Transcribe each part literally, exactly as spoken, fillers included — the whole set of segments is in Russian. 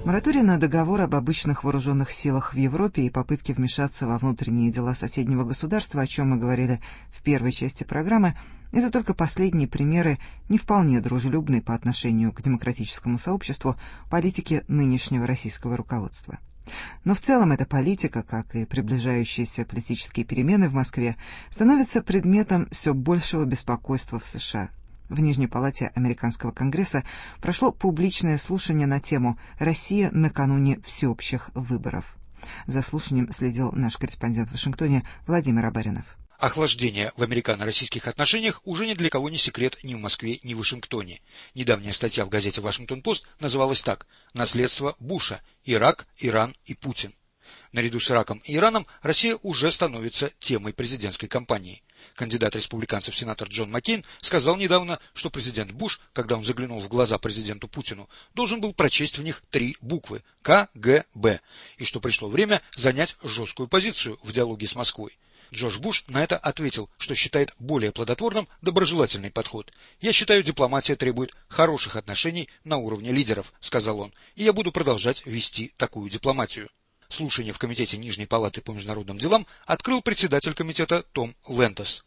Мораторий на договор об обычных вооруженных силах в Европе и попытки вмешаться во внутренние дела соседнего государства, о чем мы говорили в первой части программы, это только последние примеры не вполне дружелюбной по отношению к демократическому сообществу политики нынешнего российского руководства. Но в целом эта политика, как и приближающиеся политические перемены в Москве, становится предметом все большего беспокойства в США. В Нижней палате Американского конгресса прошло публичное слушание на тему «Россия накануне всеобщих выборов». За слушанием следил наш корреспондент в Вашингтоне Владимир Абаринов. Охлаждение в американо-российских отношениях уже ни для кого не секрет ни в Москве, ни в Вашингтоне. Недавняя статья в газете «Вашингтон-Пост» называлась так: «Наследство Буша. Ирак, Иран и Путин». Наряду с Ираком и Ираном Россия уже становится темой президентской кампании. Кандидат республиканцев сенатор Джон Маккейн сказал недавно, что президент Буш, когда он заглянул в глаза президенту Путину, должен был прочесть в них три буквы – Ка Гэ Бэ, и что пришло время занять жесткую позицию в диалоге с Москвой. Джордж Буш на это ответил, что считает более плодотворным доброжелательный подход. «Я считаю, дипломатия требует хороших отношений на уровне лидеров», — сказал он, — «и я буду продолжать вести такую дипломатию». Слушание в Комитете Нижней палаты по международным делам открыл председатель комитета Том Лентос.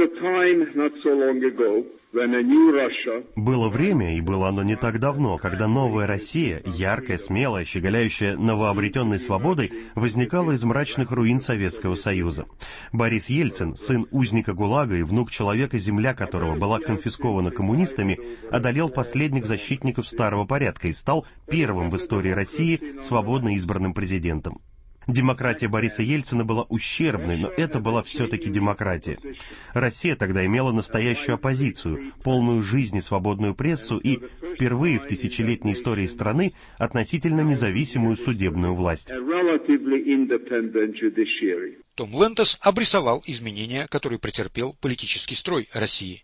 Было время, и было оно не так давно, когда новая Россия, яркая, смелая, щеголяющая новообретенной свободой, возникала из мрачных руин Советского Союза. Борис Ельцин, сын узника ГУЛАГа и внук человека, земля которого была конфискована коммунистами, одолел последних защитников старого порядка и стал первым в истории России свободно избранным президентом. Демократия Бориса Ельцина была ущербной, но это была все-таки демократия. Россия тогда имела настоящую оппозицию, полную жизни свободную прессу и, впервые в тысячелетней истории страны, относительно независимую судебную власть. Том Лентос обрисовал изменения, которые претерпел политический строй России.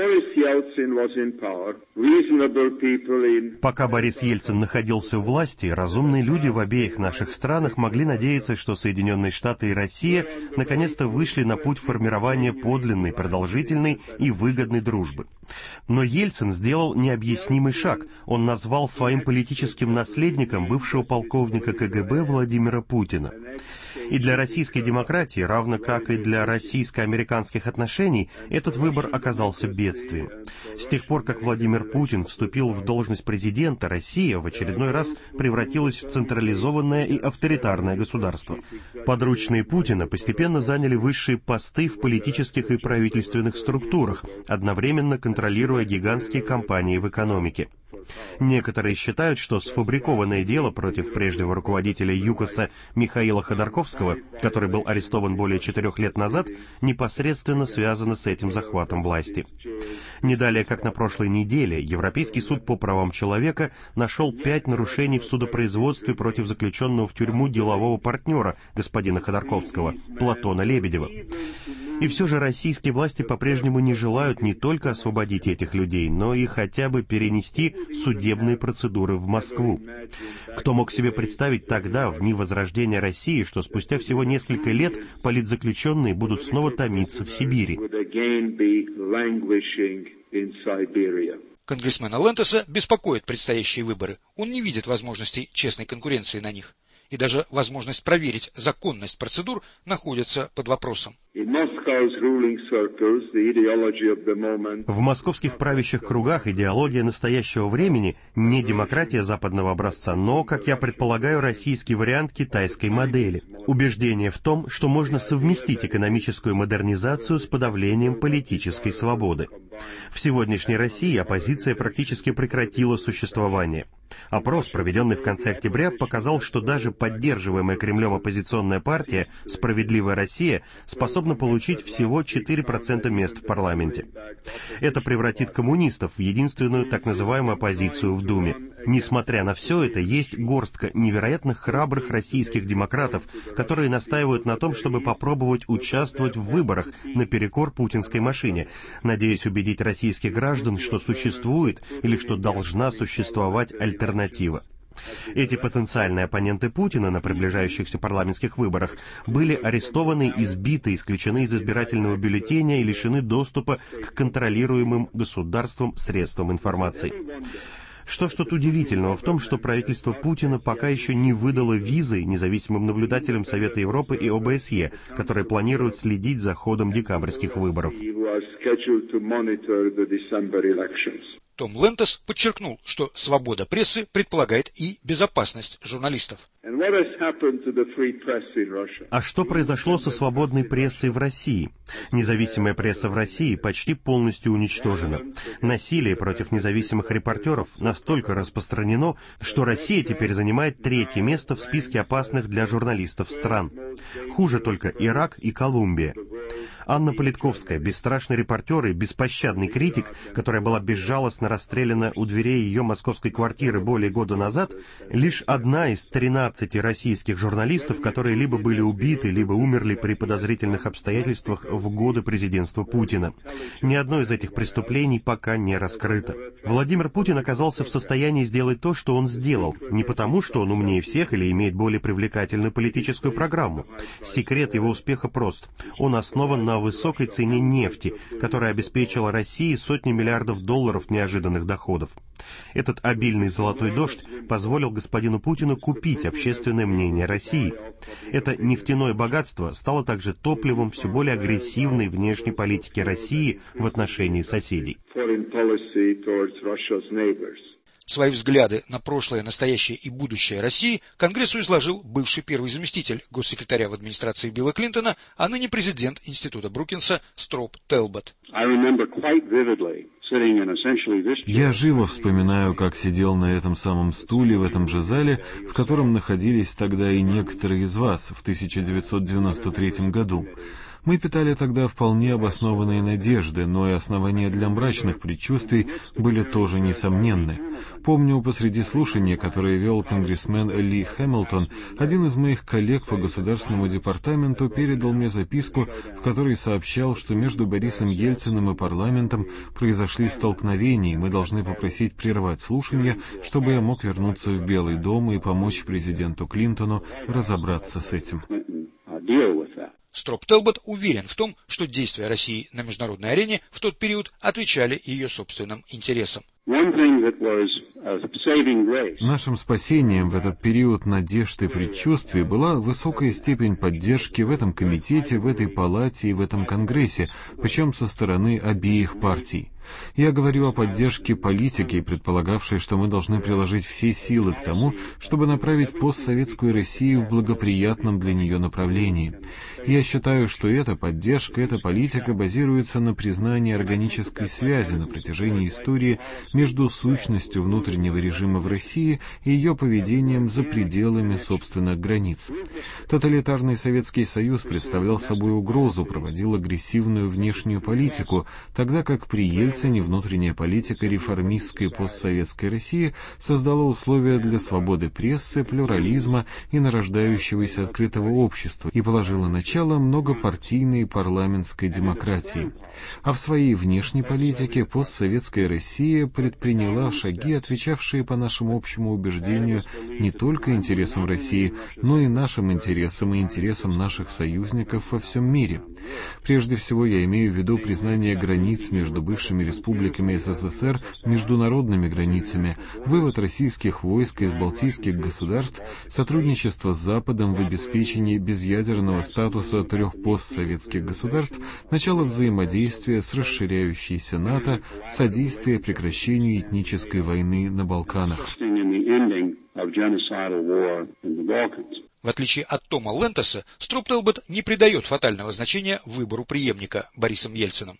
Пока Борис Ельцин находился у власти, разумные люди в обеих наших странах могли надеяться, что Соединенные Штаты и Россия наконец-то вышли на путь формирования подлинной, продолжительной и выгодной дружбы. Но Ельцин сделал необъяснимый шаг. Он назвал своим политическим наследником бывшего полковника Ка Гэ Бэ Владимира Путина. И для российской демократии, равно как и для российско-американских отношений, этот выбор оказался бедствием. С тех пор, как Владимир Путин вступил в должность президента, Россия в очередной раз превратилась в централизованное и авторитарное государство. Подручные Путина постепенно заняли высшие посты в политических и правительственных структурах, одновременно контролируя гигантские компании в экономике. Некоторые считают, что сфабрикованное дело против прежнего руководителя ЮКОСа Михаила Ходорковского, который был арестован более четырех лет назад, непосредственно связано с этим захватом власти. Не далее, как на прошлой неделе, Европейский суд по правам человека нашел пять нарушений в судопроизводстве против заключенного в тюрьму делового партнера господина Ходорковского, Платона Лебедева. И все же российские власти по-прежнему не желают не только освободить этих людей, но и хотя бы перенести судебные процедуры в Москву. Кто мог себе представить тогда, в дни возрождения России, что спустя всего несколько лет политзаключенные будут снова томиться в Сибири? Конгрессмена Лентоса беспокоят предстоящие выборы. Он не видит возможности честной конкуренции на них. И даже возможность проверить законность процедур находится под вопросом. В московских правящих кругах идеология настоящего времени не демократия западного образца, но, как я предполагаю, российский вариант китайской модели. Убеждение в том, что можно совместить экономическую модернизацию с подавлением политической свободы. В сегодняшней России оппозиция практически прекратила существование. Опрос, проведенный в конце октября, показал, что даже поддерживаемая Кремлем оппозиционная партия «Справедливая Россия» способна получить всего четыре процента мест в парламенте. Это превратит коммунистов в единственную так называемую оппозицию в Думе. Несмотря на все это, есть горстка невероятно храбрых российских демократов, которые настаивают на том, чтобы попробовать участвовать в выборах наперекор путинской машине, надеясь убедить российских граждан, что существует или что должна существовать альтернатива. Эти потенциальные оппоненты Путина на приближающихся парламентских выборах были арестованы, избиты, исключены из избирательного бюллетеня и лишены доступа к контролируемым государством средствам информации. Что ж тут удивительного в том, что правительство Путина пока еще не выдало визы независимым наблюдателям Совета Европы и О Бэ Эс Е, которые планируют следить за ходом декабрьских выборов. Том Лентес подчеркнул, что свобода прессы предполагает и безопасность журналистов. А что произошло со свободной прессой в России? Независимая пресса в России почти полностью уничтожена. Насилие против независимых репортеров настолько распространено, что Россия теперь занимает третье место в списке опасных для журналистов стран. Хуже только Ирак и Колумбия. Анна Политковская, бесстрашный репортер и беспощадный критик, которая была безжалостно расстреляна у дверей ее московской квартиры более года назад, лишь одна из тринадцати российских журналистов, которые либо были убиты, либо умерли при подозрительных обстоятельствах в годы президентства Путина. Ни одно из этих преступлений пока не раскрыто. Владимир Путин оказался в состоянии сделать то, что он сделал, не потому, что он умнее всех или имеет более привлекательную политическую программу. Секрет его успеха прост. Он основан на высокой цене нефти, которая обеспечила России сотни миллиардов долларов неожиданных доходов. Этот обильный золотой дождь позволил господину Путину купить общественное мнение России. Это нефтяное богатство стало также топливом все более агрессивной внешней политики России в отношении соседей. Свои взгляды на прошлое, настоящее и будущее России Конгрессу изложил бывший первый заместитель госсекретаря в администрации Билла Клинтона, а ныне президент Института Брукинса Строп Телбот. Я живо вспоминаю, как сидел на этом самом стуле в этом же зале, в котором находились тогда и некоторые из вас в тысяча девятьсот девяносто третьем году. Мы питали тогда вполне обоснованные надежды, но и основания для мрачных предчувствий были тоже несомненны. Помню, посреди слушания, которое вел конгрессмен Ли Хэмилтон, один из моих коллег по Государственному департаменту передал мне записку, в которой сообщал, что между Борисом Ельциным и парламентом произошли столкновения, и мы должны попросить прервать слушания, чтобы я мог вернуться в Белый дом и помочь президенту Клинтону разобраться с этим. Строп Телбот уверен в том, что действия России на международной арене в тот период отвечали ее собственным интересам. Нашим спасением в этот период надежд и предчувствий была высокая степень поддержки в этом комитете, в этой палате и в этом конгрессе, причем со стороны обеих партий. Я говорю о поддержке политики, предполагавшей, что мы должны приложить все силы к тому, чтобы направить постсоветскую Россию в благоприятном для нее направлении. Я считаю, что эта поддержка, эта политика базируется на признании органической связи на протяжении истории между сущностью внутреннего режима в России и ее поведением за пределами собственных границ. Тоталитарный Советский Союз представлял собой угрозу, проводил агрессивную внешнюю политику, тогда как при Ельцине внутренняя политика реформистской постсоветской России создала условия для свободы прессы, плюрализма и нарождающегося открытого общества и положила начало многопартийной парламентской демократии. А в своей внешней политике постсоветская Россия предприняла шаги, отвечавшие по нашему общему убеждению не только интересам России, но и нашим интересам и интересам наших союзников во всем мире. Прежде всего я имею в виду признание границ между бывшими республиками Эс Эс Эс Эр международными границами, вывод российских войск из балтийских государств, сотрудничество с Западом в обеспечении безъядерного статуса трех постсоветских государств, начало взаимодействия с расширяющейся НАТО, содействие прекращению этнической войны на Балканах. В отличие от Тома Лентеса, Строп Телбот не придает фатального значения выбору преемника Борисом Ельциным.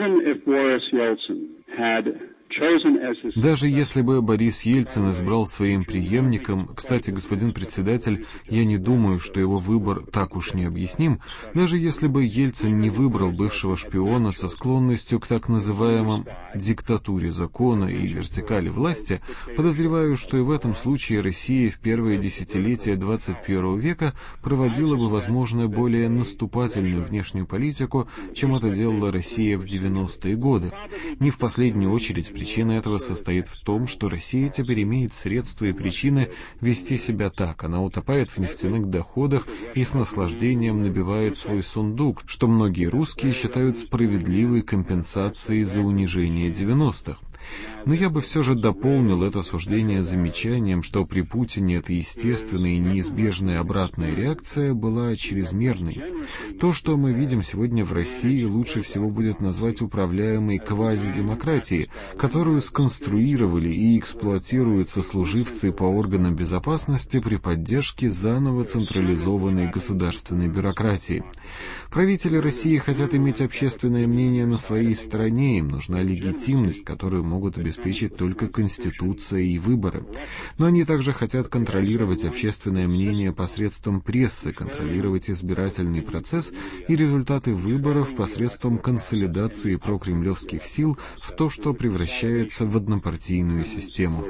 Даже если бы Борис Ельцин избрал своим преемником, кстати, господин председатель, я не думаю, что его выбор так уж необъясним, даже если бы Ельцин не выбрал бывшего шпиона со склонностью к так называемым диктатуре закона и вертикали власти, подозреваю, что и в этом случае Россия в первые десятилетия двадцать первого века проводила бы, возможно, более наступательную внешнюю политику, чем это делала Россия в девяностые годы. Не в последнюю очередь причина этого состоит в том, что Россия теперь имеет средства и причины вести себя так. Она утопает в нефтяных доходах и с наслаждением набивает свой сундук, что многие русские считают справедливой компенсацией за унижение девяностых. Но я бы все же дополнил это суждение замечанием, что при Путине эта естественная и неизбежная обратная реакция была чрезмерной. То, что мы видим сегодня в России, лучше всего будет назвать управляемой квазидемократией, которую сконструировали и эксплуатируют сослуживцы по органам безопасности при поддержке заново централизованной государственной бюрократии. Правители России хотят иметь общественное мнение на своей стороне, им нужна легитимность, которую могут обеспечить только Конституция и выборы. Но они также хотят контролировать общественное мнение посредством прессы, контролировать избирательный процесс и результаты выборов посредством консолидации прокремлевских сил в то, что превращается в однопартийную систему.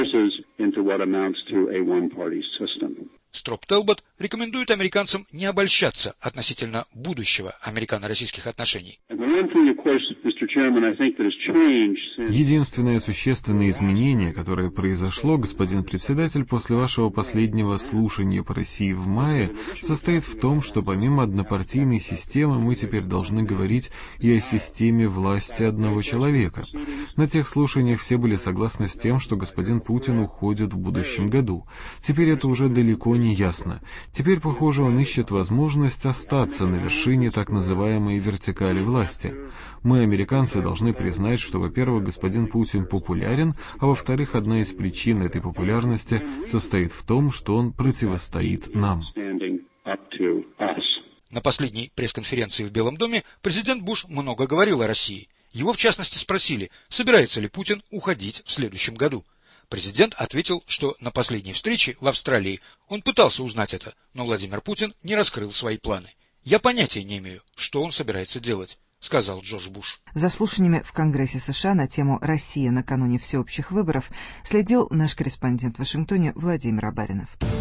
Строп Телбот рекомендует американцам не обольщаться относительно будущего американо-российских отношений. Единственное существенное изменение, которое произошло, господин председатель, после вашего последнего слушания по России в мае, состоит в том, что помимо однопартийной системы мы теперь должны говорить и о системе власти одного человека. На тех слушаниях все были согласны с тем, что господин Путин уходит в будущем году. Теперь это уже далеко не ясно. Теперь, похоже, он ищет возможность остаться на вершине так называемой вертикали власти. Мы, американцы, должны признать, что, во-первых, господин Путин популярен, а во-вторых, одна из причин этой популярности состоит в том, что он противостоит нам. На последней пресс-конференции в Белом доме президент Буш много говорил о России. Его, в частности, спросили, собирается ли Путин уходить в следующем году. Президент ответил, что на последней встрече в Австралии он пытался узнать это, но Владимир Путин не раскрыл свои планы. «Я понятия не имею, что он собирается делать», — сказал Джордж Буш. За слушаниями в Конгрессе США на тему «Россия накануне всеобщих выборов» следил наш корреспондент в Вашингтоне Владимир Абаринов.